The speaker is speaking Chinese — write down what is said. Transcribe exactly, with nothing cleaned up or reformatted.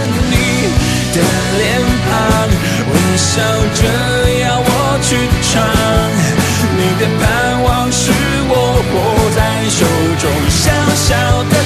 你的脸庞，微笑着要我去唱。你的盼望是我握在手中小小的